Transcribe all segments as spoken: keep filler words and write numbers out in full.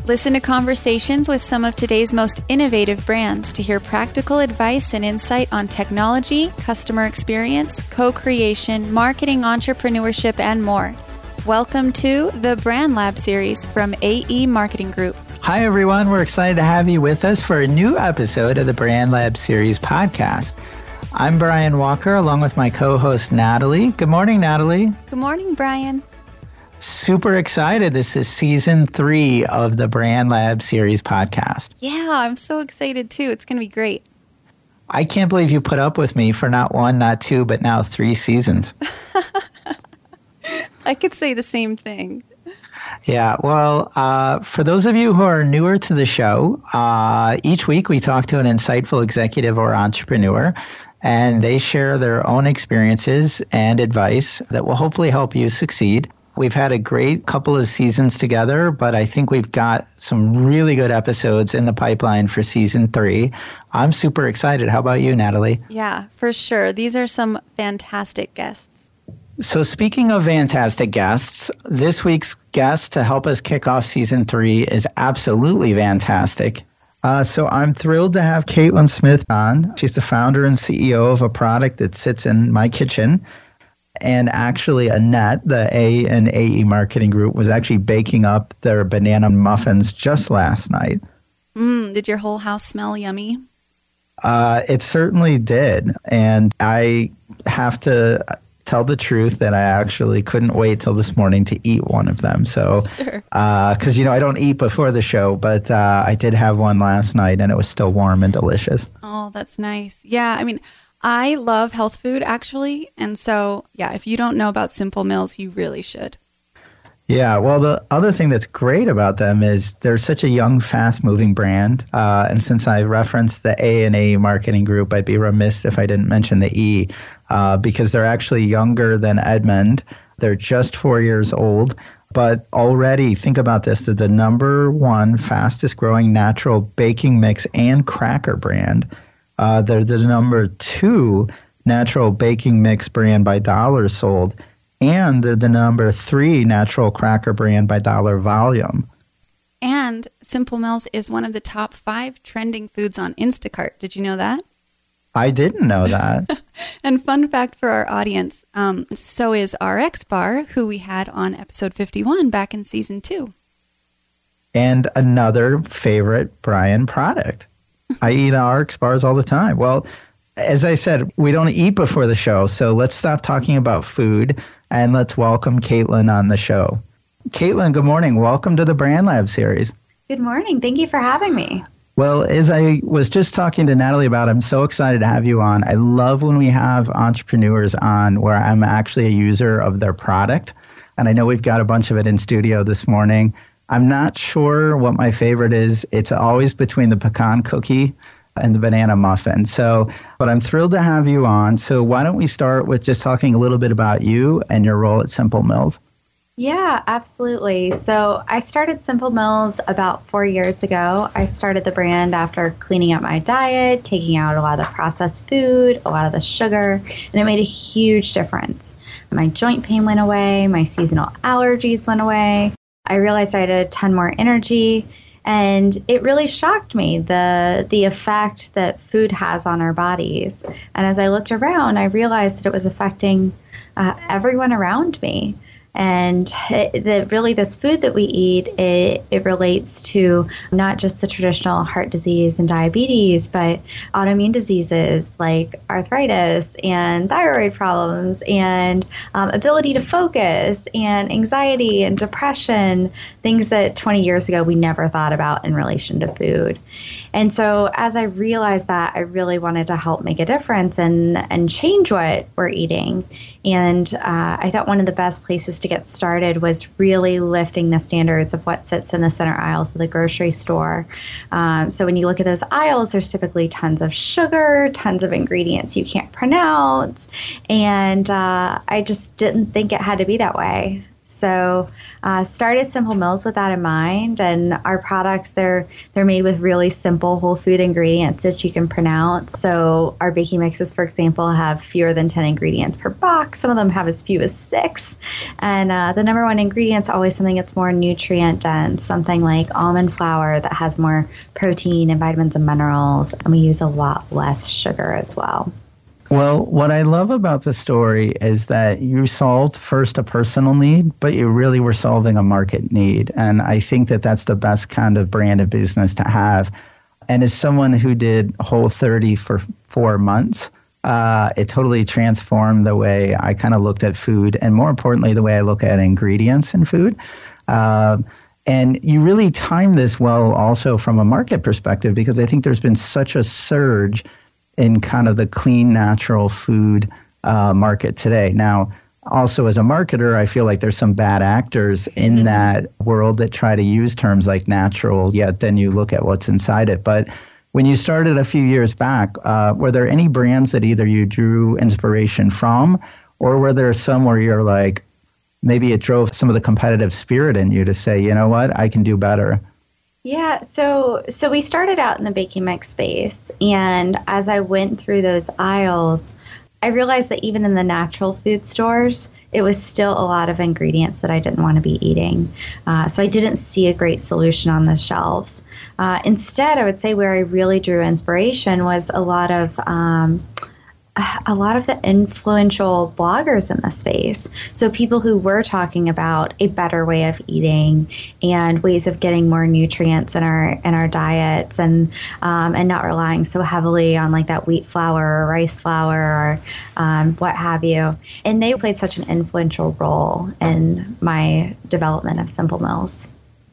Listen to conversations with some of today's most innovative brands to hear practical advice and insight on technology, customer experience, co-creation, marketing, entrepreneurship, and more. Welcome to the Brand Lab series from A E Marketing Group. Hi, everyone. We're excited to have you with us for a new episode of the Brand Lab series podcast. I'm Brian Walker, along with my co-host, Natalie. Good morning, Natalie. Good morning, Brian. Super excited. This is season three of the Brand Lab series podcast. Yeah, I'm so excited too. It's going to be great. I can't believe you put up with me for not one, not two, but now three seasons. I could say the same thing. Yeah, well, uh, for those of you who are newer to the show, uh, each week we talk to an insightful executive or entrepreneur, and they share their own experiences and advice that will hopefully help you succeed. We've had a great couple of seasons together, but I think we've got some really good episodes in the pipeline for season three. I'm super excited. How about you, Natalie? Yeah, for sure. These are some fantastic guests. So speaking of fantastic guests, this week's guest to help us kick off season three is absolutely fantastic. Uh, so I'm thrilled to have Caitlin Smith on. She's the founder and C E O of a product that sits in my kitchen. And actually, Annette, the A and A E Marketing Group, was actually baking up their banana muffins just last night. Mm, did your whole house smell yummy? Uh, it certainly did. And I have to tell the truth that I actually couldn't wait till this morning to eat one of them. So, sure. uh, because, you know, I don't eat before the show, but uh, I did have one last night and it was still warm and delicious. Oh, that's nice. Yeah, I mean, I love health food, actually. And so, yeah, if you don't know about Simple Mills, you really should. Yeah, well, the other thing that's great about them is they're such a young, fast-moving brand. Uh, and since I referenced the A and A Marketing Group, I'd be remiss if I didn't mention the E, uh, because they're actually younger than Edmond. They're just four years old. But already, think about this, they're the number one fastest-growing natural baking mix and cracker brand. Uh, they're the number two natural baking mix brand by dollars sold, and they're the number three natural cracker brand by dollar volume. And Simple Mills is one of the top five trending foods on Instacart. Did you know that? I didn't know that. And fun fact for our audience, um, so is R X Bar, who we had on episode fifty-one back in season two. And another favorite Brian product. I eat R X bars all the time. Well, as I said, we don't eat before the show, so let's stop talking about food and let's welcome Caitlin on the show. Caitlin, good morning. Welcome to the Brand Lab series. Good morning. Thank you for having me. Well, as I was just talking to Natalie about, I'm so excited to have you on. I love when we have entrepreneurs on where I'm actually a user of their product, and I know we've got a bunch of it in studio this morning. I'm not sure what my favorite is. It's always between the pecan cookie and the banana muffin. So, but I'm thrilled to have you on. So why don't we start with just talking a little bit about you and your role at Simple Mills? Yeah, absolutely. So I started Simple Mills about four years ago. I started the brand after cleaning up my diet, taking out a lot of the processed food, a lot of the sugar, and it made a huge difference. My joint pain went away. My seasonal allergies went away. I realized I had a ton more energy, and it really shocked me, the the effect that food has on our bodies. And as I looked around, I realized that it was affecting uh, everyone around me. And it, the, really this food that we eat, it, it relates to not just the traditional heart disease and diabetes, but autoimmune diseases like arthritis and thyroid problems and um, ability to focus and anxiety and depression, things that twenty years ago we never thought about in relation to food. And so as I realized that, I really wanted to help make a difference and, and change what we're eating. And uh, I thought one of the best places to get started was really lifting the standards of what sits in the center aisles of the grocery store. Um, so when you look at those aisles, there's typically tons of sugar, tons of ingredients you can't pronounce. And uh, I just didn't think it had to be that way. So uh, started Simple Mills with that in mind, and our products, they're they're made with really simple whole food ingredients that you can pronounce. So our baking mixes, for example, have fewer than ten ingredients per box. Some of them have as few as six. And uh, the number one ingredient is always something that's more nutrient dense, something like almond flour that has more protein and vitamins and minerals, and we use a lot less sugar as well. Well, what I love about the story is that you solved first a personal need, but you really were solving a market need. And I think that that's the best kind of brand of business to have. And as someone who did Whole thirty for four months, uh, it totally transformed the way I kind of looked at food, and more importantly, the way I look at ingredients in food. Uh, and you really timed this well also from a market perspective, because I think there's been such a surge in kind of the clean, natural food uh, market today. Now, also as a marketer, I feel like there's some bad actors in mm-hmm. that world that try to use terms like natural, yet then you look at what's inside it. But when you started a few years back, uh, were there any brands that either you drew inspiration from, or were there some where you're like, maybe it drove some of the competitive spirit in you to say, you know what, I can do better? Yeah, so so we started out in the baking mix space, and as I went through those aisles, I realized that even in the natural food stores, it was still a lot of ingredients that I didn't want to be eating. Uh, so I didn't see a great solution on the shelves. Uh, instead, I would say where I really drew inspiration was a lot of um, a lot of the influential bloggers in the space. So people who were talking about a better way of eating and ways of getting more nutrients in our in our diets, and um, and not relying so heavily on like that wheat flour or rice flour or um, what have you. And they played such an influential role in my development of Simple Mills.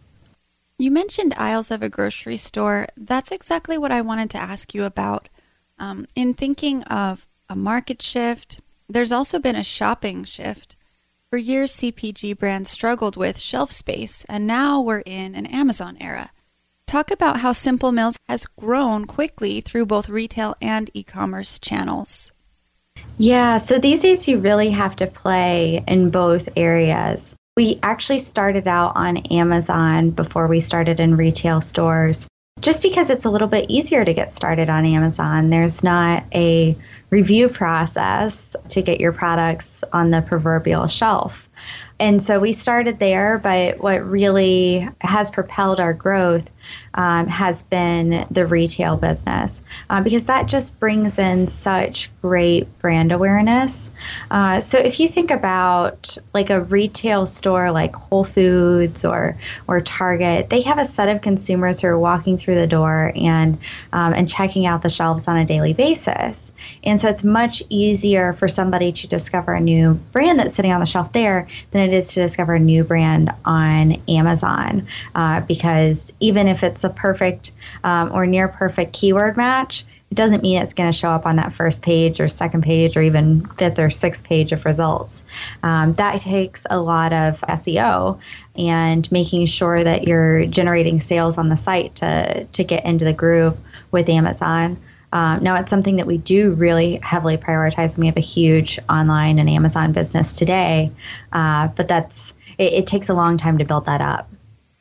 You mentioned aisles of a grocery store. That's exactly what I wanted to ask you about. Um, in thinking of a market shift, there's also been a shopping shift. For years, C P G brands struggled with shelf space, and now we're in an Amazon era. Talk about how Simple Mills has grown quickly through both retail and e-commerce channels. Yeah, so these days you really have to play in both areas. We actually started out on Amazon before we started in retail stores, just because it's a little bit easier to get started on Amazon. There's not a review process to get your products on the proverbial shelf. And so we started there, but what really has propelled our growth um, has been the retail business, uh, because that just brings in such great brand awareness. Uh, so if you think about like a retail store like Whole Foods or or Target, they have a set of consumers who are walking through the door and um, and checking out the shelves on a daily basis. And so it's much easier for somebody to discover a new brand that's sitting on the shelf there than it is to discover a new brand on Amazon, uh, because even if it's a perfect um, or near perfect keyword match, it doesn't mean it's going to show up on that first page or second page or even fifth or sixth page of results. Um, that takes a lot of S E O and making sure that you're generating sales on the site to, to get into the groove with Amazon. Um, now, it's something that we do really heavily prioritize, and we have a huge online and Amazon business today, uh, but that's it, it takes a long time to build that up.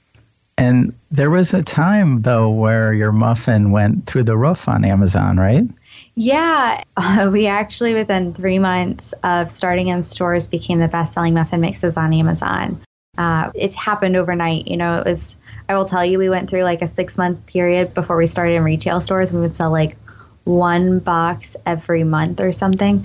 And there was a time, though, where your muffin went through the roof on Amazon, right? Yeah, uh, we actually, within three months of starting in stores, became the best-selling muffin mixes on Amazon. Uh, it happened overnight. You know, it was, I will tell you, we went through like a six-month period before we started in retail stores. We would sell like one box every month or something.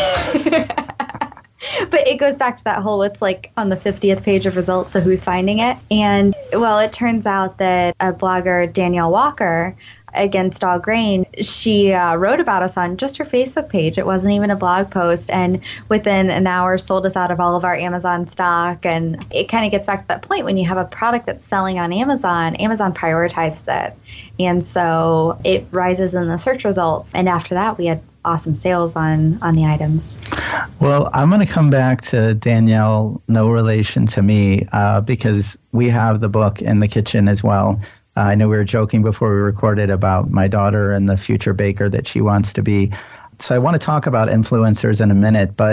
But it goes back to that whole, it's like on the fiftieth page of results, so who's finding it? And, well, it turns out that a blogger, Danielle Walker, Against All Grain, she uh, wrote about us on just her Facebook page. It wasn't even a blog post. And within an hour, sold us out of all of our Amazon stock. And it kind of gets back to that point when you have a product that's selling on Amazon, Amazon prioritizes it. And so it rises in the search results. And after that, we had awesome sales on, on the items. Well, I'm going to come back to Danielle, no relation to me, uh, because we have the book in the kitchen as well. Uh, I know we were joking before we recorded about my daughter and the future baker that she wants to be. So I want to talk about influencers in a minute, but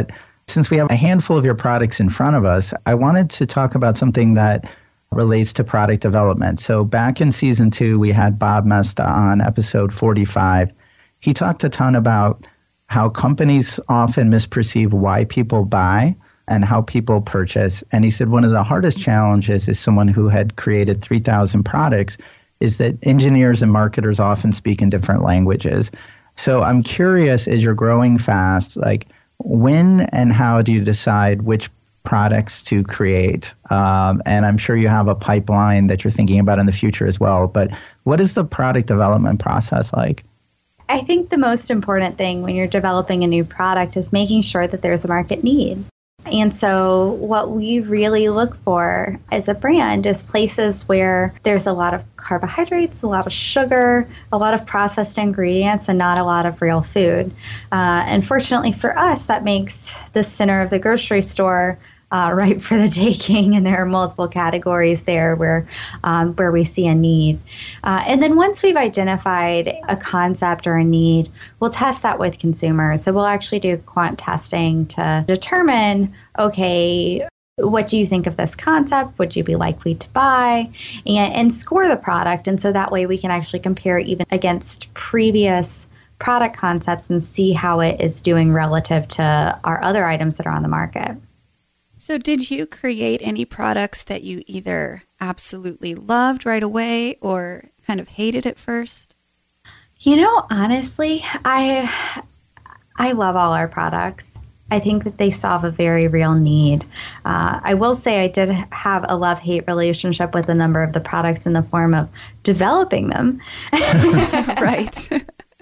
Since we have a handful of your products in front of us, I wanted to talk about something that relates to product development. So back in season two, we had Bob Mesta on episode forty-five. He talked a ton about how companies often misperceive why people buy and how people purchase. And he said one of the hardest challenges is someone who had created three thousand products is that engineers and marketers often speak in different languages. So I'm curious, as you're growing fast, like when and how do you decide which products to create? Um, and I'm sure you have a pipeline that you're thinking about in the future as well. But what is the product development process like? I think the most important thing when you're developing a new product is making sure that there's a market need. And so what we really look for as a brand is places where there's a lot of carbohydrates, a lot of sugar, a lot of processed ingredients, and not a lot of real food. Uh, and fortunately for us, that makes the center of the grocery store Uh, ripe for the taking, and there are multiple categories there where um, where we see a need. Uh, and then once we've identified a concept or a need, we'll test that with consumers. So we'll actually do quant testing to determine, okay, what do you think of this concept? Would you be likely to buy? And, and score the product. And so that way we can actually compare even against previous product concepts and see how it is doing relative to our other items that are on the market. So did you create any products that you either absolutely loved right away or kind of hated at first? You know, honestly, I I love all our products. I think that they solve a very real need. Uh, I will say I did have a love-hate relationship with a number of the products in the form of developing them. Right.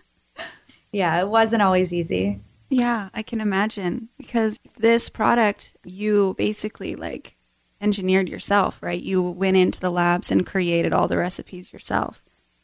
Yeah, it wasn't always easy. Yeah, I can imagine, because this product, you basically like engineered yourself, right? You went into the labs and created all the recipes yourself.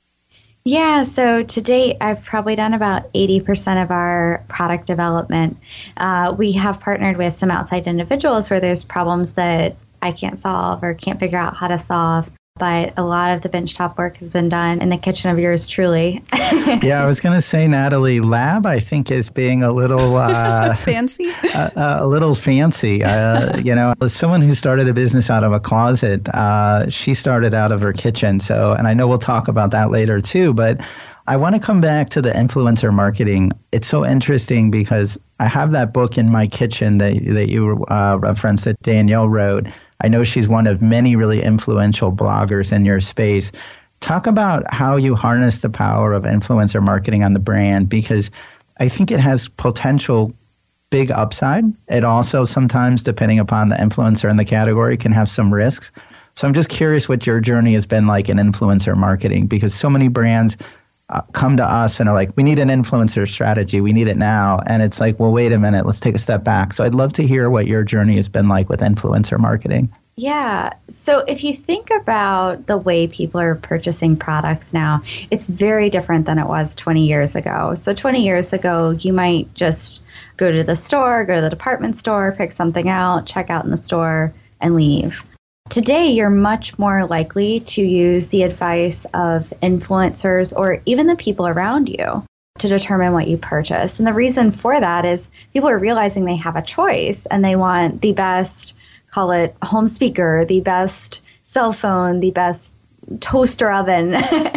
Yeah, so to date, I've probably done about eighty percent of our product development. Uh, we have partnered with some outside individuals where there's problems that I can't solve or can't figure out how to solve. But a lot of the benchtop work has been done in the kitchen of yours truly. Yeah, I was going to say, Natalie, lab, I think, is being a little uh, fancy. a, a little fancy. Uh, you know, as someone who started a business out of a closet, uh, she started out of her kitchen. So, and I know we'll talk about that later too. But I want to come back to the influencer marketing. It's so interesting because I have that book in my kitchen that that you uh, referenced that Danielle wrote. I know she's one of many really influential bloggers in your space. Talk about how you harness the power of influencer marketing on the brand, because I think it has potential big upside. It also sometimes, depending upon the influencer in the category, can have some risks. So I'm just curious what your journey has been like in influencer marketing, because so many brands uh, come to us and are like, we need an influencer strategy. We need it now. And it's like, well, wait a minute, let's take a step back. So I'd love to hear what your journey has been like with influencer marketing. Yeah. So if you think about the way people are purchasing products now, it's very different than it was twenty years ago. So twenty years ago, you might just go to the store, go to the department store, pick something out, check out in the store, and leave. Today, you're much more likely to use the advice of influencers or even the people around you to determine what you purchase. And the reason for that is people are realizing they have a choice and they want the best, call it home speaker, the best cell phone, the best toaster oven.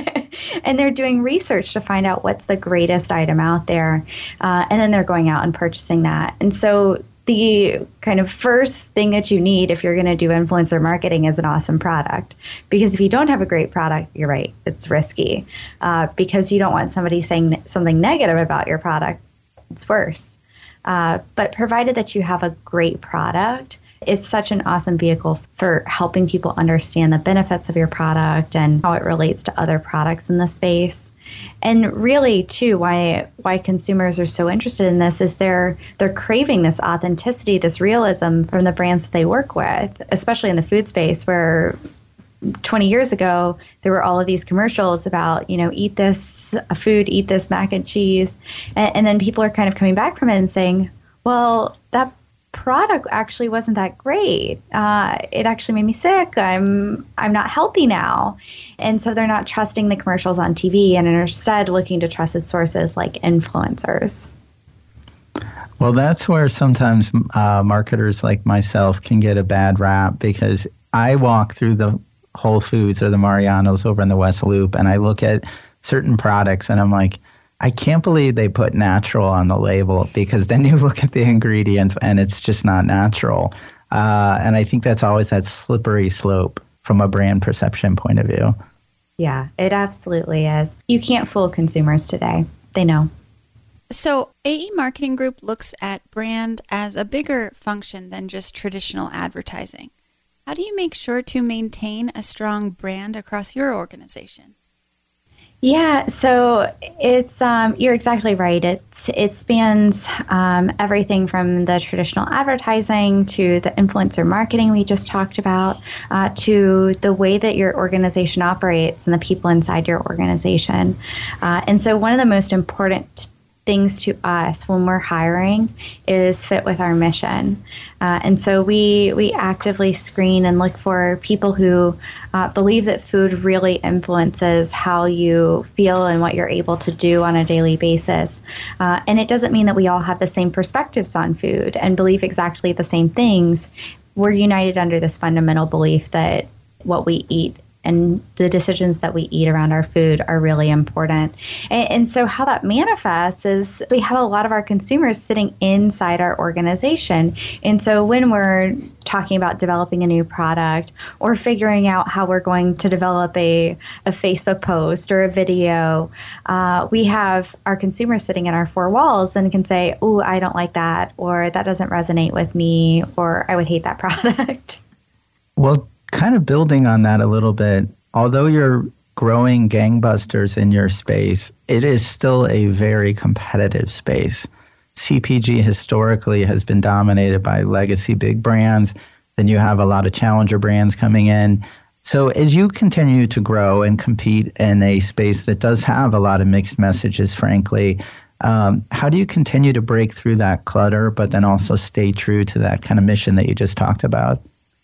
And they're doing research to find out what's the greatest item out there. Uh, and then they're going out and purchasing that. And so the kind of first thing that you need if you're going to do influencer marketing is an awesome product. Because if you don't have a great product, you're right, it's risky. Uh, because you don't want somebody saying something negative about your product. It's worse. Uh, but provided that you have a great product, it's such an awesome vehicle for helping people understand the benefits of your product and how it relates to other products in the space. And really, too, why why consumers are so interested in this is they're they're craving this authenticity, this realism from the brands that they work with, especially in the food space where twenty years ago, there were all of these commercials about, you know, eat this food, eat this mac and cheese. And, and then people are kind of coming back from it and saying, well, that product actually wasn't that great. Uh, it actually made me sick. I'm I'm not healthy now. And so they're not trusting the commercials on T V and are instead looking to trusted sources like influencers. Well, that's where sometimes uh, marketers like myself can get a bad rap, because I walk through the Whole Foods or the Mariano's over in the West Loop and I look at certain products and I'm like, I can't believe they put natural on the label, because then you look at the ingredients and it's just not natural. Uh, and I think that's always that slippery slope from a brand perception point of view. Yeah, it absolutely is. You can't fool consumers today. They know. So A E Marketing Group looks at brand as a bigger function than just traditional advertising. How do you make sure to maintain a strong brand across your organization? Yeah, so it's um, you're exactly right. It's it spans um, everything from the traditional advertising to the influencer marketing we just talked about, uh, to the way that your organization operates and the people inside your organization. Uh, and so one of the most important things to us when we're hiring is fit with our mission. Uh, and so we we actively screen and look for people who uh, believe that food really influences how you feel and what you're able to do on a daily basis. Uh, and it doesn't mean that we all have the same perspectives on food and believe exactly the same things. We're united under this fundamental belief that what we eat and the decisions that we eat around our food are really important. And, and so how that manifests is we have a lot of our consumers sitting inside our organization. And so when we're talking about developing a new product or figuring out how we're going to develop a, a Facebook post or a video, uh, we have our consumers sitting in our four walls and can say, oh, I don't like that, or that doesn't resonate with me, or I would hate that product. Well, kind of building on that a little bit, although you're growing gangbusters in your space, it is still a very competitive space. C P G historically has been dominated by legacy big brands. Then you have a lot of challenger brands coming in. So as you continue to grow and compete in a space that does have a lot of mixed messages, frankly, um, how do you continue to break through that clutter, but then also stay true to that kind of mission that you just talked about?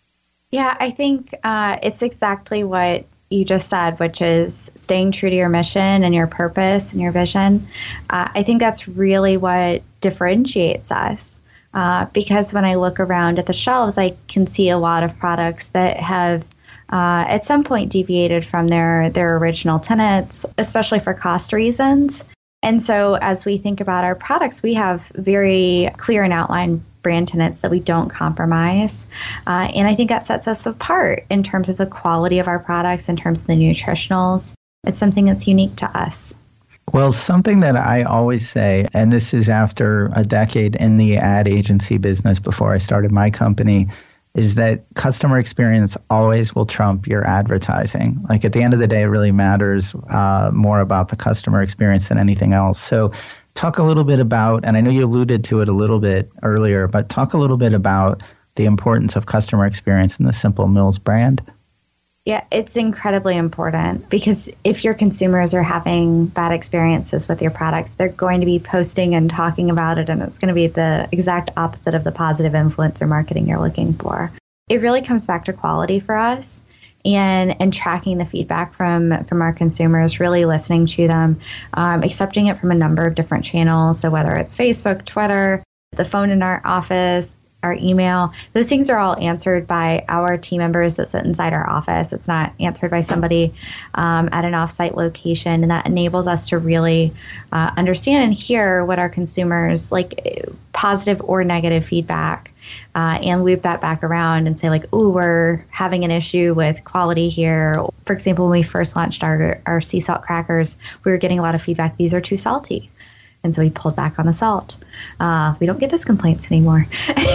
Yeah, I think uh, it's exactly what you just said, which is staying true to your mission and your purpose and your vision. Uh, I think that's really what differentiates us. Uh, because when I look around at the shelves, I can see a lot of products that have uh, at some point deviated from their, their original tenets, especially for cost reasons. And so as we think about our products, we have very clear and outlined brand tenets that we don't compromise. Uh, and I think that sets us apart in terms of the quality of our products, in terms of the nutritionals. It's something that's unique to us. Well, something that I always say, and this is after a decade in the ad agency business before I started my company, is that customer experience always will trump your advertising. Like at the end of the day, it really matters uh, more about the customer experience than anything else. So talk a little bit about, and I know you alluded to it a little bit earlier, but talk a little bit about the importance of customer experience in the Simple Mills brand. Yeah, it's incredibly important, because if your consumers are having bad experiences with your products, they're going to be posting and talking about it, and it's going to be the exact opposite of the positive influencer marketing you're looking for. It really comes back to quality for us. And, and tracking the feedback from, from our consumers, really listening to them, um, accepting it from a number of different channels. So whether it's Facebook, Twitter, the phone in our office, our email, those things are all answered by our team members that sit inside our office. It's not answered by somebody um, at an offsite location. And that enables us to really uh, understand and hear what our consumers, like positive or negative feedback, Uh, and loop that back around and say, like, ooh, we're having an issue with quality here. For example, when we first launched our, our sea salt crackers, we were getting a lot of feedback. These are too salty. And so we pulled back on the salt. Uh, we don't get those complaints anymore.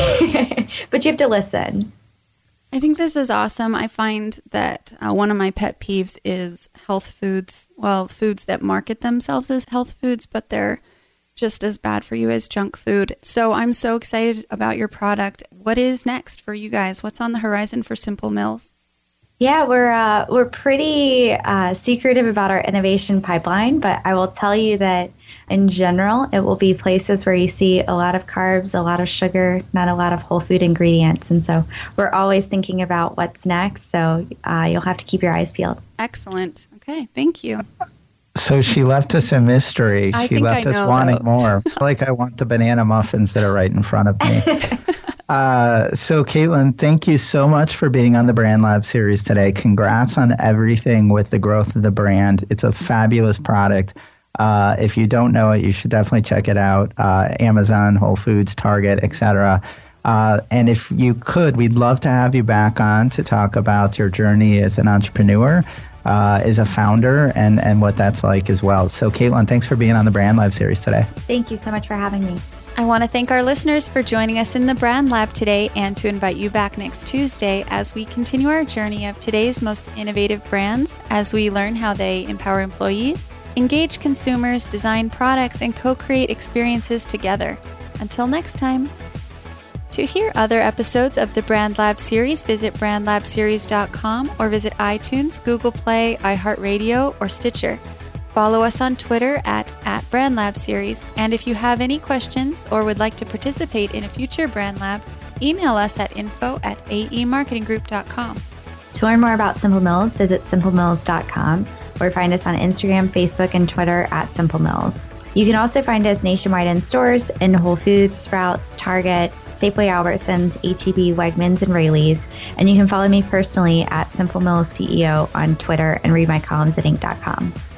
But you have to listen. I think this is awesome. I find that uh, one of my pet peeves is health foods. Well, foods that market themselves as health foods, but they're just as bad for you as junk food. So I'm so excited about your product. What is next for you guys? What's on the horizon for Simple Mills? Yeah, we're uh, we're pretty uh, secretive about our innovation pipeline, but I will tell you that in general, it will be places where you see a lot of carbs, a lot of sugar, not a lot of whole food ingredients. And so we're always thinking about what's next. So uh, you'll have to keep your eyes peeled. Excellent. Okay, thank you. So she left us a mystery. I she think left I us know, wanting though. more. Like I want the banana muffins that are right in front of me. uh, so Caitlin, thank you so much for being on the Brand Lab series today. Congrats on everything with the growth of the brand. It's a fabulous product. Uh, if you don't know it, you should definitely check it out. Uh, Amazon, Whole Foods, Target, et cetera. Uh, and if you could, we'd love to have you back on to talk about your journey as an entrepreneur, uh, as a founder, and, and what that's like as well. So Caitlin, thanks for being on the Brand Lab series today. Thank you so much for having me. I want to thank our listeners for joining us in the Brand Lab today and to invite you back next Tuesday as we continue our journey of today's most innovative brands as we learn how they empower employees, engage consumers, design products, and co-create experiences together. Until next time. To hear other episodes of the Brand Lab series, visit brand lab series dot com or visit iTunes, Google Play, iHeartRadio, or Stitcher. Follow us on Twitter at, at Brand Lab Series. And if you have any questions or would like to participate in a future Brand Lab, email us at info at a e marketing group dot com. To learn more about Simple Mills, visit simple mills dot com or find us on Instagram, Facebook, and Twitter at Simple Mills. You can also find us nationwide in stores in Whole Foods, Sprouts, Target, Safeway, Albertsons, H E B, Wegmans, and Raley's. And you can follow me personally at Simple Mills C E O on Twitter and read my columns at inc dot com.